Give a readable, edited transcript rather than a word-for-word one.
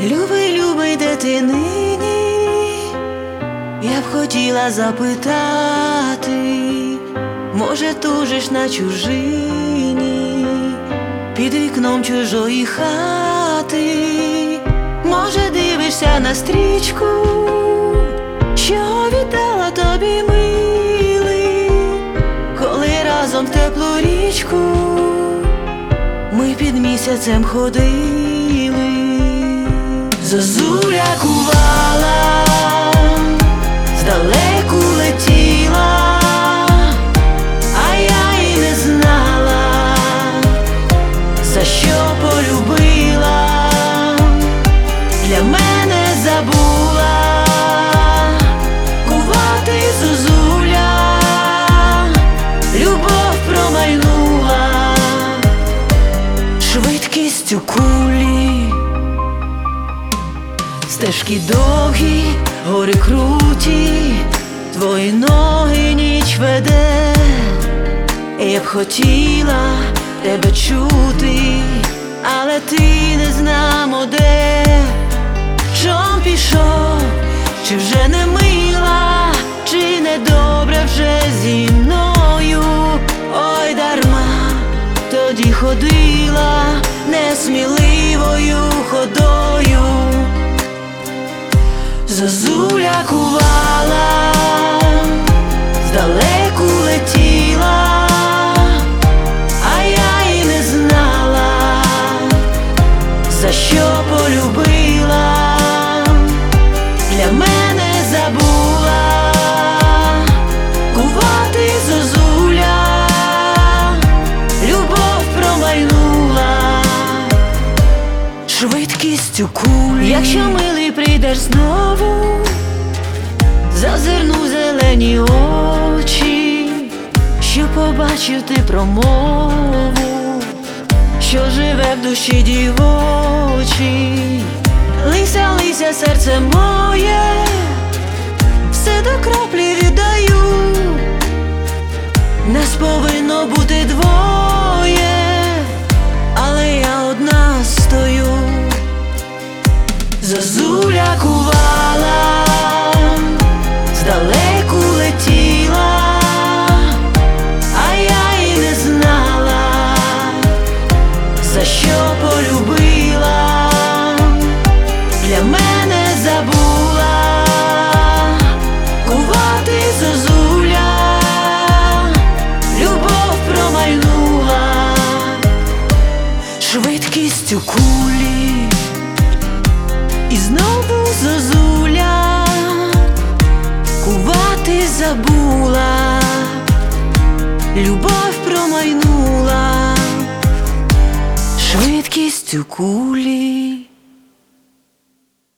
Любий, любий, де ти нині? Я б хотіла запитати, може, тужиш на чужині, під вікном чужої хати, може, дивишся на стрічку, що віддала тобі милий, коли разом в теплу річку ми під місяцем ходили. Зозуля кувала, здалеку летіла, а я й не знала, за що полюбила, для мене забула кувати зозуля, любов промайнула швидкістю кулі. Стежки довгі, гори круті, твої ноги ніч веде. Я б хотіла тебе чути, але ти не знамо де. Чом пішов, чи вже не мила, чи не добре вже зі мною? Ой, дарма тоді ходила несміливою ходою. Зозуля кувала, здалеку летіла, а я й не знала, за що полюбила, для мене забула кувати зозуля, любов промайнула швидкістю кулі. Якщо, милий, прийдеш знову, зазирну в зелені очі, що побачив ти промову, що живе в душі дівочій. Лися, лися, серце моє, все до краплі віддаю. Нас повинно бути двоє, але я одна стою. Зозуля кувала, здалеку летіла, а я й не знала, за що полюбила, для мене забула кувати зозуля, любов промайнула швидкістю кулі. І знову зозуля кувати забула, любов промайнула швидкістю кулі.